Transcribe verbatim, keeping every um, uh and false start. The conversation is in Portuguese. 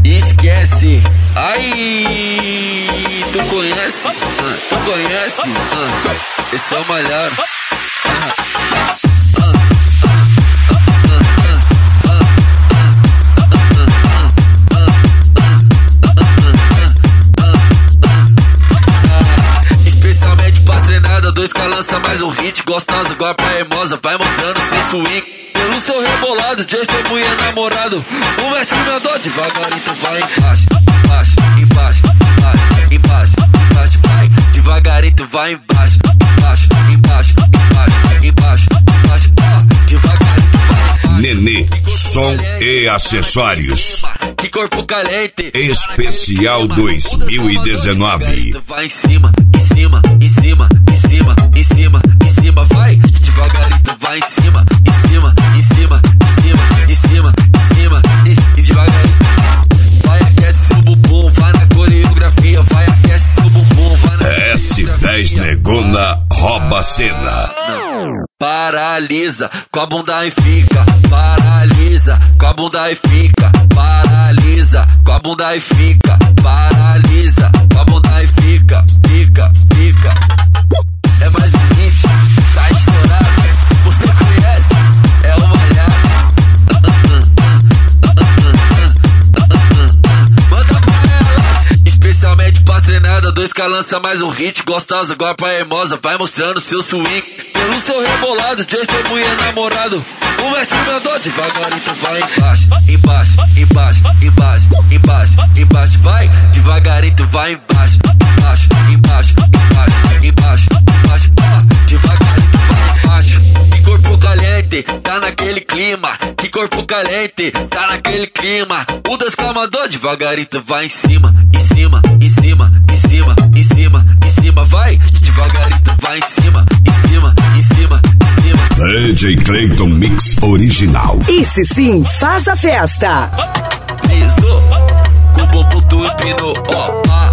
esquece. Aí, tu conhece? Ah, tu conhece? Ah, esse é o Malharo. Ah, ah. Dois K lança mais um hit, gostosa, igual pra Hermosa, vai mostrando seu swing. Pelo seu rebolado, de testemunha namorado. O mestre mandou devagarinho, tu vai embaixo, embaixo, embaixo, embaixo, embaixo, embaixo, vai. Devagarinho, tu vai embaixo, embaixo, embaixo, embaixo, embaixo, embaixo, ó. Devagarinho, tu vai embaixo. Nenê, som e acessórios. Que corpo caliente. Especial dois mil e dezenove. Vai em cima, em cima, em cima, em cima, em cima, em cima, vai. Devagarinho, tu vai em cima, em cima, em cima, em cima, em cima, em cima, e, e devagarinho. Vai, aquece seu bumbum, vai na coreografia, vai, aquece seu bumbum, vai na S dez Negona rouba a cena. Paralisa, com a bunda e fica. Paralisa, com a bunda e fica. Paralisa, com a bunda e fica. Paralisa, com a bunda e fica. Fica, fica. É mais um hit, tá estourado. Você conhece? É o Malharo. Manda pra elas, especialmente pra treinada. Dois K lança mais um hit, gostosa, igual pra Hermosa, vai mostrando seu swing. Pelo seu rebolado, de testemunha namorado. O mestre mandou devagarinho, tu vai embaixo, embaixo, embaixo, embaixo, embaixo, embaixo, vai. Devagarinho, tu vai embaixo, embaixo, embaixo, embaixo, embaixo, embaixo, ó. Devagarinho, tu vai embaixo. Que corpo caliente, tá naquele clima. Que corpo caliente, tá naquele clima. O dois K mandou devagarinho, tu vai em cima, em cima, em cima, em cima, em cima, em cima, vai. Devagarinho, tu vai em cima, em cima, em cima, em cima. D J Clayton Mix original. Esse sim faz a festa. Liso, com o bumbum tu empinou, ó.